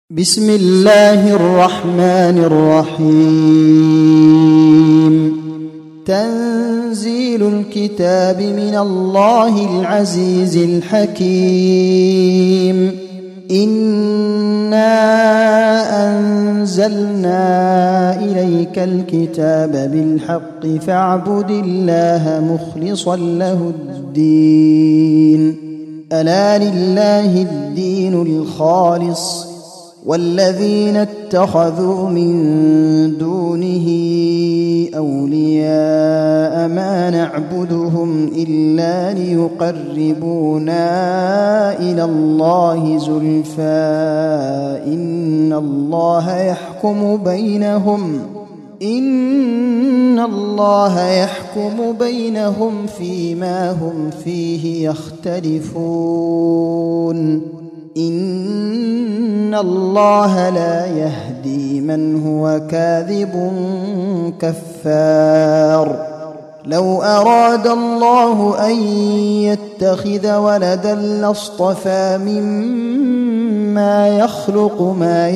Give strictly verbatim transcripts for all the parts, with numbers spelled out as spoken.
بسم الله الرحمن الرحيم. تنزيل الكتاب من الله العزيز الحكيم. إنا أنزلنا إليك الكتاب بالحق فاعبد الله مخلصا له الدين. ألا لله الدين الخالص والذين اتخذوا من دونه أولياء ما نعبدهم إلا ليقربونا إلى الله زلفى إن الله يحكم بينهم إن الله يحكم بينهم فيما هم فيه يختلفون. إن الله لا يهدي من هو كاذب كفار. لو أراد الله أن يتخذ ولدا لاصطفى مما يخلق ما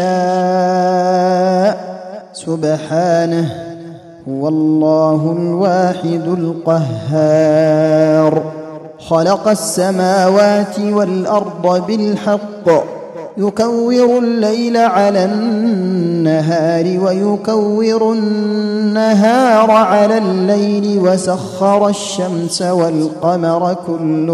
يشاء سبحانه هو الله الواحد القهار. خلق السماوات والأرض بالحق يكور الليل على النهار ويكور النهار على الليل وسخر الشمس والقمر كل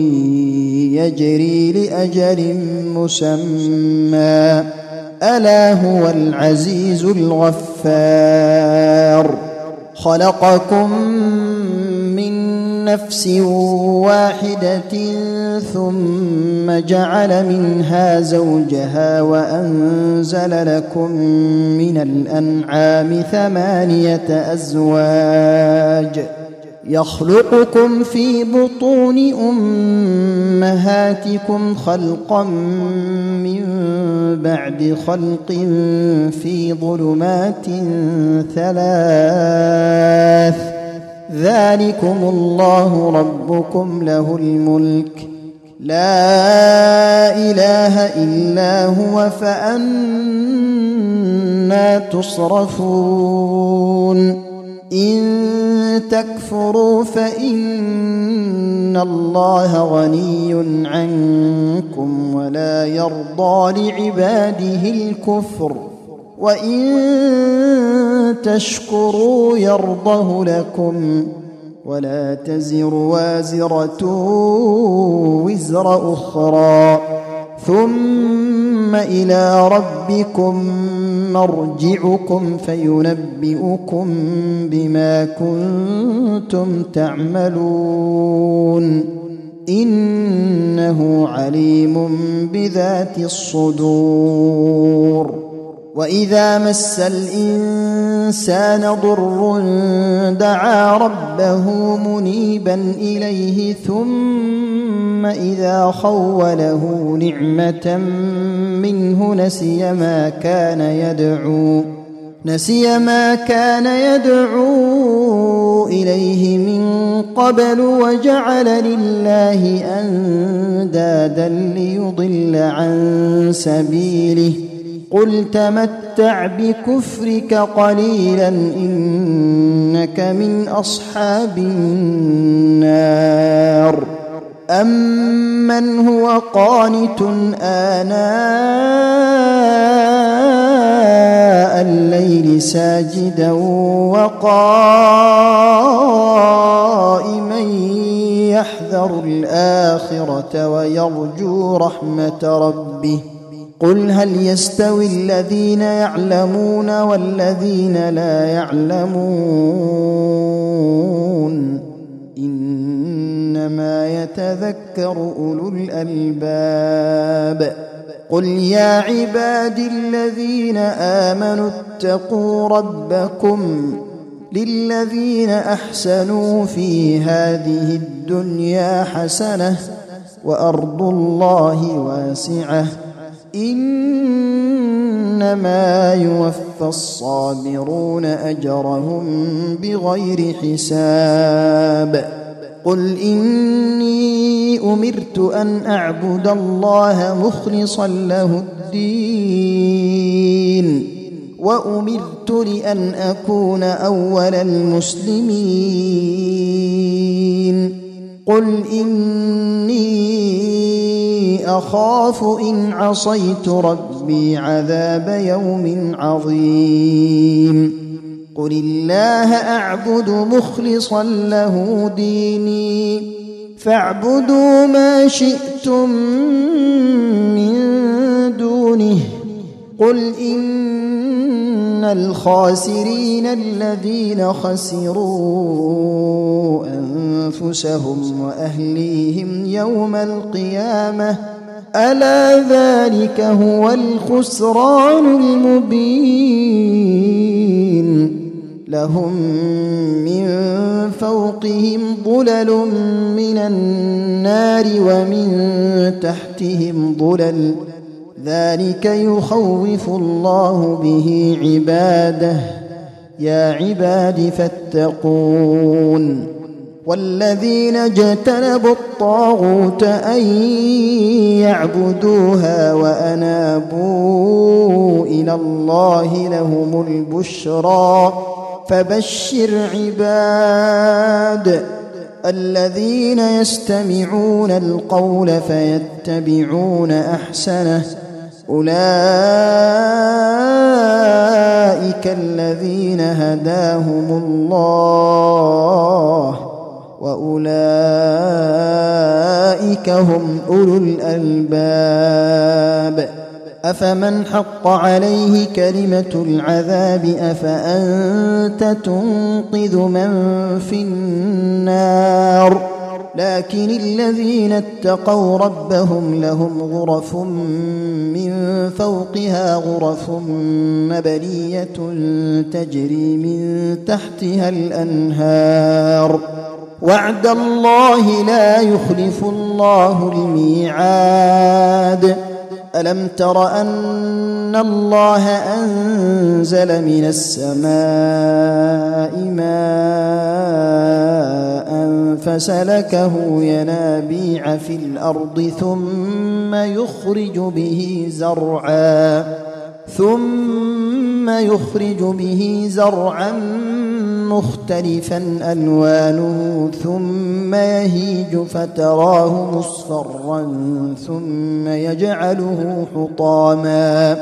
يجري لأجل مسمى ألا هو العزيز الغفار. خلقكم من نفس واحدة ثم جعل منها زوجها وأنزل لكم من الأنعام ثمانية أزواج يخلقكم في بطون أمهاتكم خلقا من بعد خلق في ظلمات ثلاث ذلكم الله ربكم له الملك لا إله إلا هو فأنى تصرفون. إن تكفروا فإن الله غني عنكم ولا يرضى لعباده الكفر وإن تشكروا يرضه لكم ولا تزر وازرة وزر أخرى ثم إلى ربكم مرجعكم فينبئكم بما كنتم تعملون إنه عليم بذات الصدور. وإذا مس الإنسان ضر دعا ربه منيبا إليه ثم إذا خوله نعمة منه نسي ما كان يدعو نسي ما كان يدعو إليه من قبل وجعل لله أندادا ليضل عن سبيله قل تمتع بكفرك قليلا إنك من أصحاب النار. أمن هو قانت آناء الليل ساجدا وقائما يحذر الآخرة ويرجو رحمة ربه قل هل يستوي الذين يعلمون والذين لا يعلمون إنما يتذكر أولو الألباب. قل يا عبادي الذين آمنوا اتقوا ربكم للذين أحسنوا في هذه الدنيا حسنة وأرض الله واسعة إنما يوفى الصابرون أجرهم بغير حساب. قل إني أمرت أن أعبد الله مخلصا له الدين وأمرت لأن أكون أول المسلمين قل إني أخاف إن عصيت ربي عذاب يوم عظيم قل الله أعبد مخلصا له ديني فاعبدوا ما شئتم من دونه قل إن الخاسرين الذين خسروا أنفسهم وأهليهم يوم القيامة ألا ذلك هو الخسران المبين لهم من فوقهم ظلل من النار ومن تحتهم ظلل ذلك يخوف الله به عباده يا عباد فاتقون والذين اجتنبوا الطاغوت أن يعبدوها وأنابوا إلى الله لهم البشرى فبشر عباد الذين يستمعون القول فيتبعون أحسنه أولئك الذين هداهم الله وأولئك هم أولو الألباب أفمن حق عليه كلمة العذاب أفأنت تنقذ من في النار لكن الذين اتقوا ربهم لهم غرف من فوقها غرف مبنية تجري من تحتها الأنهار وعد الله لا يخلف الله الميعاد ألم تر أن الله أنزل من السماء ماء فسلكه ينابيع في الأرض ثم يخرج به زرعا ثم يخرج به زرعا مختلفا ألوانه ثم يهيج فتراه مصفرا ثم يجعله حطاما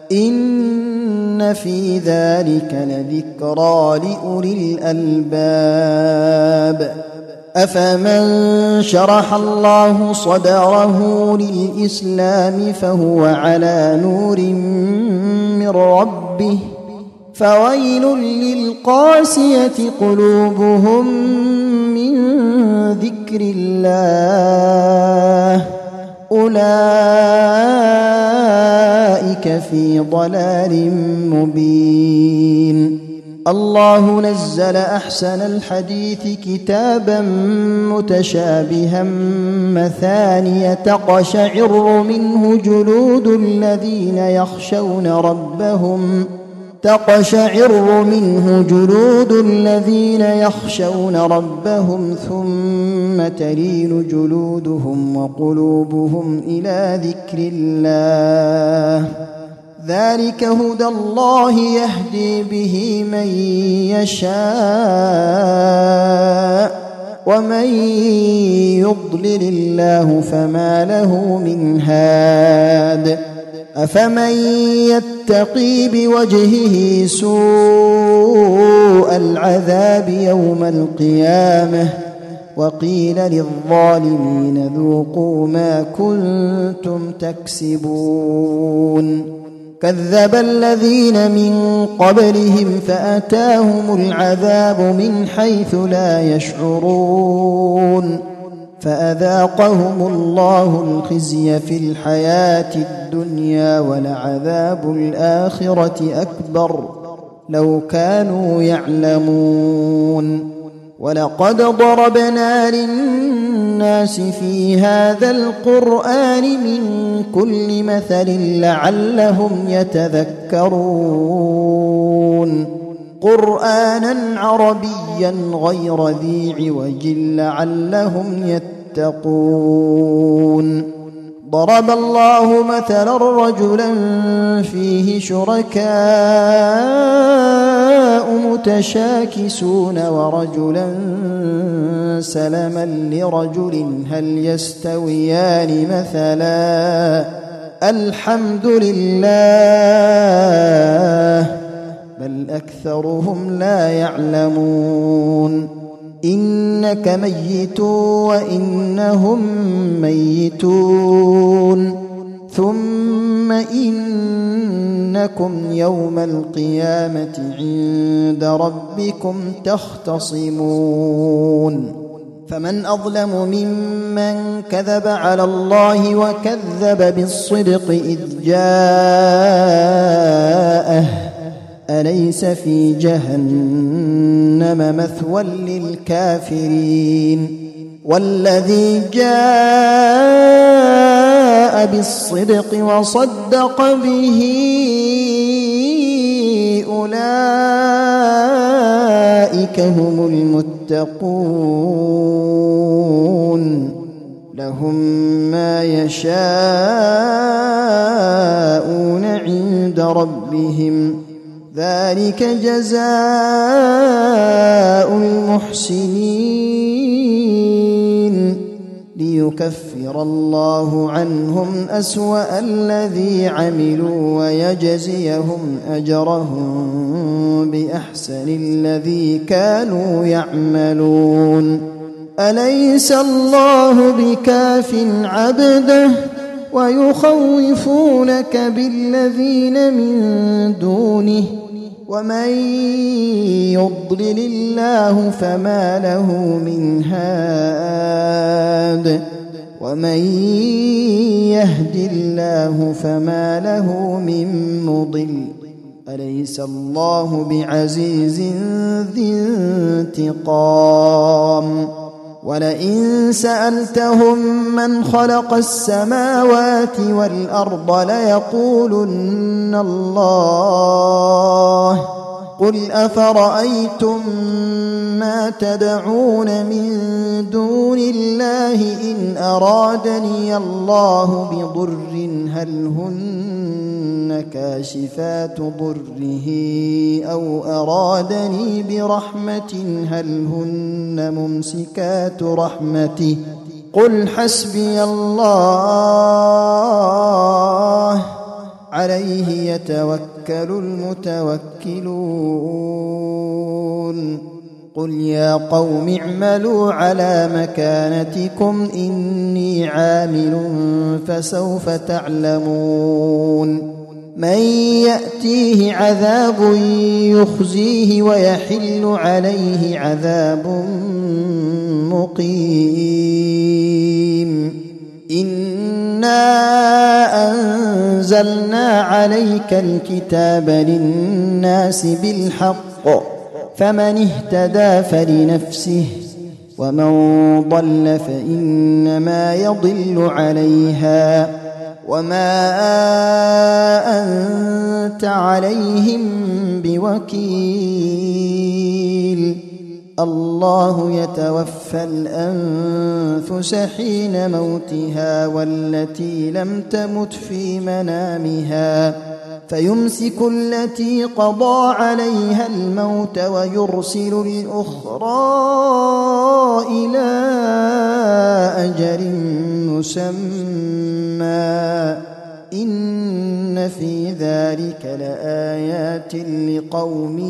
إن في ذلك لذكرى لأولي الألباب أفمن شرح الله صدره للإسلام فهو على نور من ربه فويل للقاسية قلوبهم من ذكر الله أولئك في ضلال مبين الله نزل أحسن الحديث كتابا متشابها مثانية تقشعر منه جلود الذين يخشون ربهم تقشعر منه جلود الذين يخشون ربهم ثم تلين جلودهم وقلوبهم إلى ذكر الله ذلك هدى الله يهدي به من يشاء ومن يضلل الله فما له من هاد أفمن يتقي بوجهه سوء العذاب يوم القيامة وقيل للظالمين ذوقوا ما كنتم تكسبون كذب الذين من قبلهم فأتاهم العذاب من حيث لا يشعرون فأذاقهم الله الخزي في الحياة الدنيا ولعذاب الآخرة أكبر لو كانوا يعلمون ولقد ضربنا للناس في هذا القرآن من كل مثل لعلهم يتذكرون قرآنا عربيا غير ذي عوج لعلهم يتقون ضرب الله مثلا رجلا فيه شركاء متشاكسون ورجلا سلما لرجل هل يستويان مثلا الحمد لله بل أكثرهم لا يعلمون إنك ميت وإنهم ميتون ثم إنكم يوم القيامة عند ربكم تختصمون فمن أظلم ممن كذب على الله وكذب بالصدق إذ جاءه أليس في جهنم مثوى للكافرين والذي جاء بالصدق وصدق به أولئك هم المتقون لهم ما يشاءون عند ربهم ذلك جزاء المحسنين ليكفر الله عنهم أسوأ الذي عملوا ويجزيهم أجرهم بأحسن الذي كانوا يعملون أليس الله بكاف عبده ويخوفونك بالذين من دونه ومن يضلل الله فما له من هاد ومن يهد الله فما له من مضل أليس الله بعزيز ذي انتقام ولئن سألتهم من خلق السماوات والأرض ليقولن الله قل أفرأيتم ما تدعون من دون الله إن أرادني الله بضر هل هن كاشفات ضره أو أرادني برحمة هل هن ممسكات رحمته قل حسبي الله عليه يتوكل المتوكلون قل يا قوم اعملوا على مكانتكم إني عامل فسوف تعلمون من يأتيه عذاب يخزيه ويحل عليه عذاب مقيم إنا أنزلنا عليك الكتاب للناس بالحق فمن اهتدى فلنفسه ومن ضل فإنما يضل عليها وما أنت عليهم بوكيل الله يتوفى الأنفس حين موتها والتي لم تمت في منامها فيمسك التي قضى عليها الموت ويرسل الأخرى إلى أجل مسمى إن في ذلك لآيات لقوم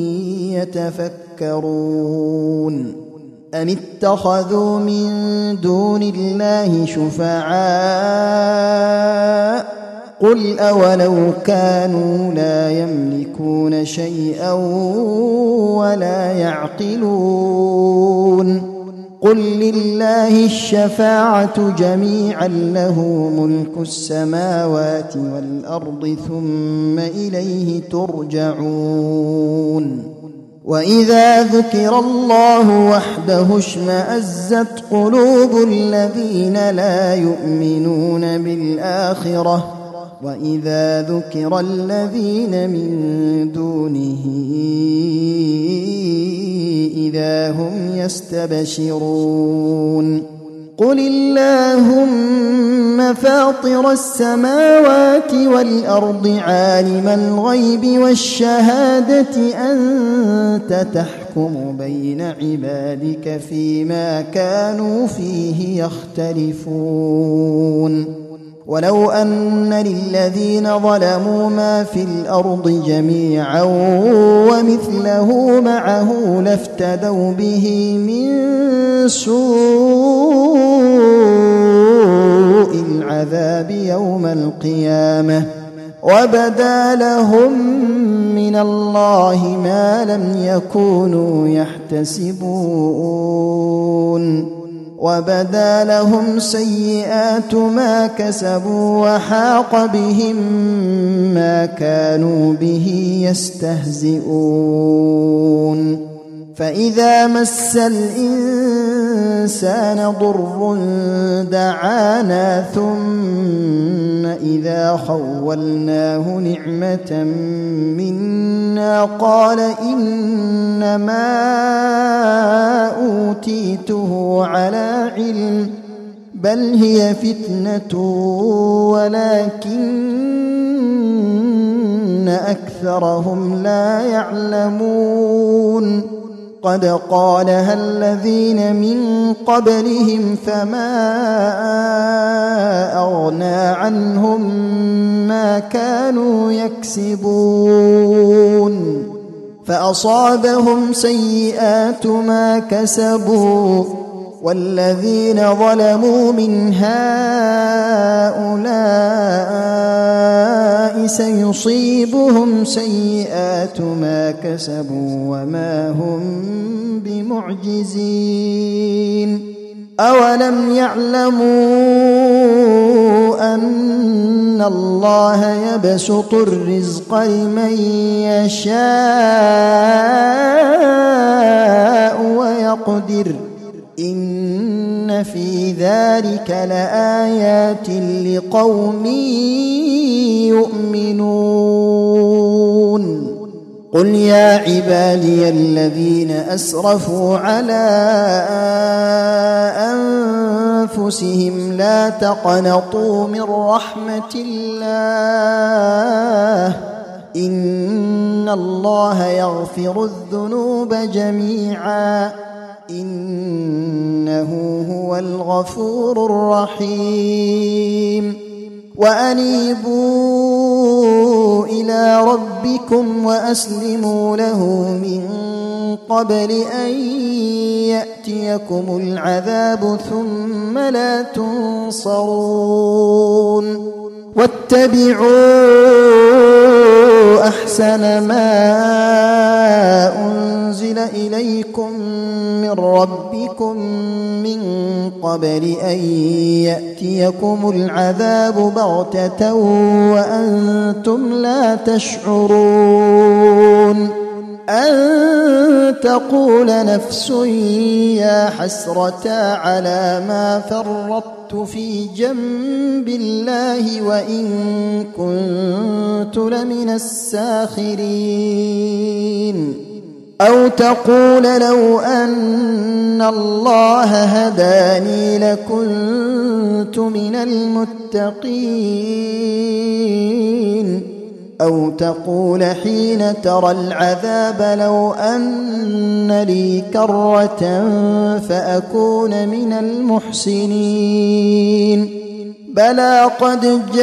يتفكرون أم اتخذوا من دون الله شفعاء قل أولو كانوا لا يملكون شيئا ولا يعقلون قل لله الشفاعة جميعا له ملك السماوات والأرض ثم إليه ترجعون وإذا ذكر الله وحده اشمأزت قلوب الذين لا يؤمنون بالآخرة وإذا ذكر الذين من دونه إذا هم يستبشرون قل اللهم فاطر السماوات والأرض عالم الغيب والشهادة أنت تحكم بين عبادك فيما كانوا فيه يختلفون ولو أن للذين ظلموا ما في الأرض جميعا ومثله معه لافتدوا به من سوء العذاب يوم القيامة وبدا لهم من الله ما لم يكونوا يحتسبون وبدا لهم سيئات ما كسبوا وحاق بهم ما كانوا به يستهزئون فإذا مس الإنسان ضر دعانا ثم إذا خولناه نعمة منا قال إنما أوتيته على علم بل هي فتنة ولكن أكثرهم لا يعلمون قد قالها الذين من قبلهم فما أغنى عنهم ما كانوا يكسبون فأصابهم سيئات ما كسبوا والذين ظلموا من هؤلاء سيصيبهم سيئات ما كسبوا وما هم بمعجزين أولم يعلموا أن الله يبسط الرزق لمن يشاء ويقدر إن في ذلك لآيات لقوم يؤمنون قل يا عبادي الذين أسرفوا على أنفسهم لا تقنطوا من رحمة الله إن الله يغفر الذنوب جميعا إنه هو الغفور الرحيم وأنيبوا إلى ربكم وأسلموا له من قبل أن يأتيكم العذاب ثم لا تنصرون واتبعوا أحسن ما أنزل إليكم من ربكم من قبل أن يأتيكم العذاب بغتة وأنتم لا تشعرون أن تقول نفس يا حسرة على ما فرطت في جنب الله وإن كنت لمن الساخرين أو تقول لو أن الله هداني لكنت من المتقين أو تقول حين ترى العذاب لو أن لي كرة فأكون من المحسنين بلى قد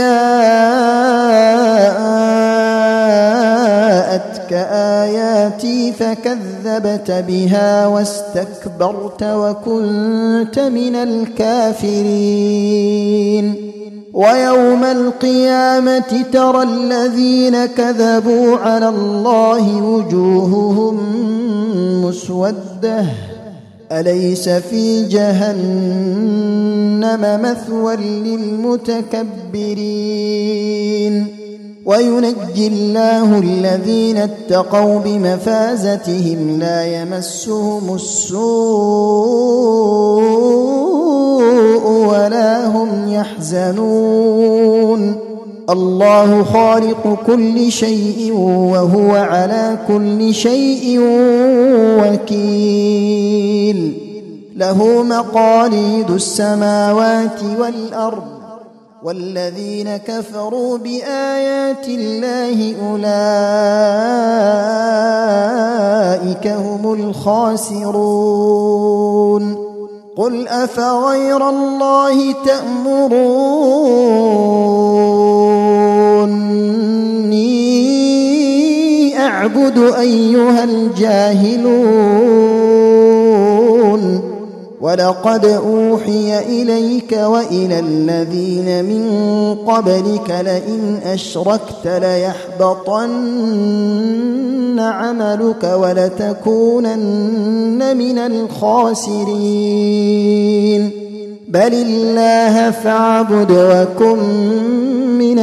جاءتك آياتي فكذبت بها واستكبرت وكنت من الكافرين ويوم القيامة ترى الذين كذبوا على الله وجوههم مسودة أليس في جهنم مثوى للمتكبرين وينجي الله الذين اتقوا بمفازتهم لا يمسهم السوء ولا هم يحزنون الله خالق كل شيء وهو على كل شيء وكيل له مقاليد السماوات والأرض والذين كفروا بآيات الله أولئك هم الخاسرون قل أفغير الله تأمروني أعبد أيها الجاهلون ولقد أوحي إليك وإلى الذين من قبلك لئن أشركت ليحبطن عملك ولتكونن من الخاسرين بل الله فاعبد وكن من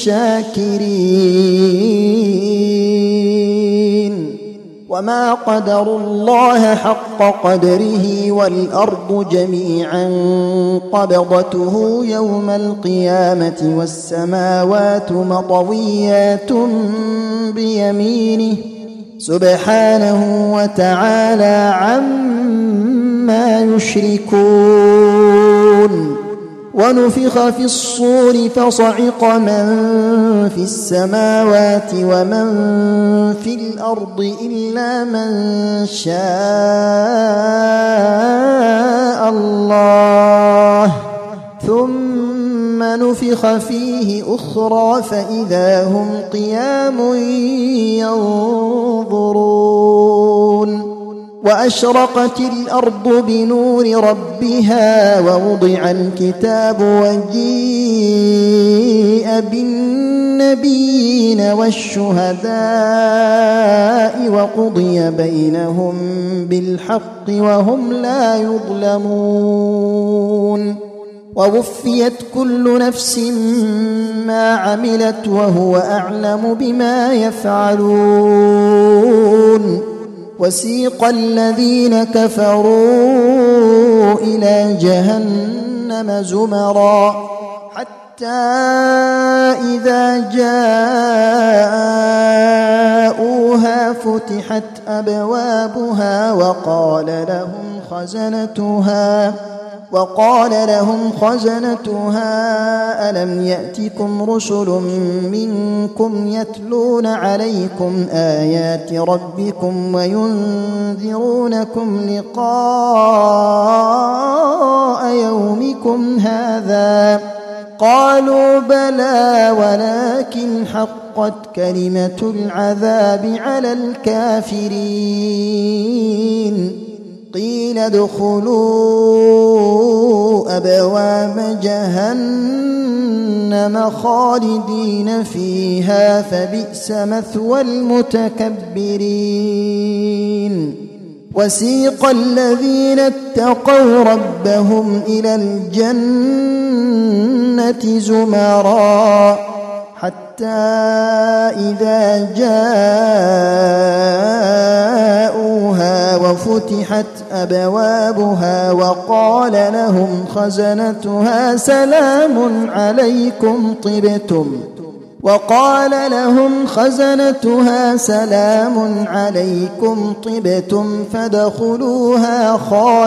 الشاكرين وما قدروا الله حق قدره والأرض جميعا قبضته يوم القيامة والسماوات مطويات بيمينه سبحانه وتعالى عما يشركون ونفخ في الصور فصعق من في السماوات ومن في الأرض إلا من شاء الله ثم نفخ فيه أخرى فإذا هم قيام ينظرون وأشرقت الأرض بنور ربها ووضع الكتاب وجيء بالنبيين والشهداء وقضي بينهم بالحق وهم لا يظلمون ووفيت كل نفس ما عملت وهو أعلم بما يفعلون وسيق الذين كفروا إلى جهنم زمرا حتى إذا جاءوها فتحت أبوابها وقال لهم خزنتها وقال لهم خزنتها ألم يأتكم رسل منكم يتلون عليكم آيات ربكم وينذرونكم لقاء يومكم هذا قالوا بلى ولكن حقت كلمة العذاب على الكافرين قيل ادخلوا أبواب جهنم خالدين فيها فبئس مثوى المتكبرين وسيق الذين اتقوا ربهم إلى الجنة زمرا حتى إذا جاءوها وفتحت أبوابها وقال لهم خزنتها سلام عليكم طبتم وقال لهم خزنتها سلام عليكم طبتم فادخلوها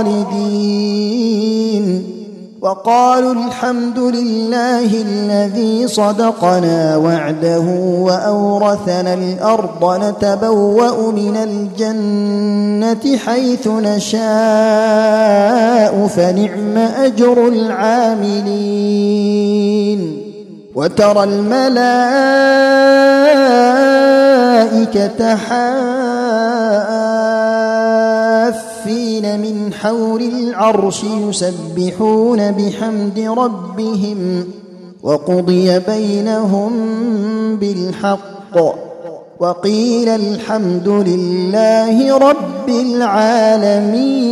خالدين وقالوا الحمد لله الذي صدقنا وعده وأورثنا الأرض نتبوأ من الجنة حيث نشاء فنعم أجر العاملين وترى الملائكة حافين من حول العرش يسبحون بحمد ربهم وقضي بينهم بالحق وقيل الحمد لله رب العالمين.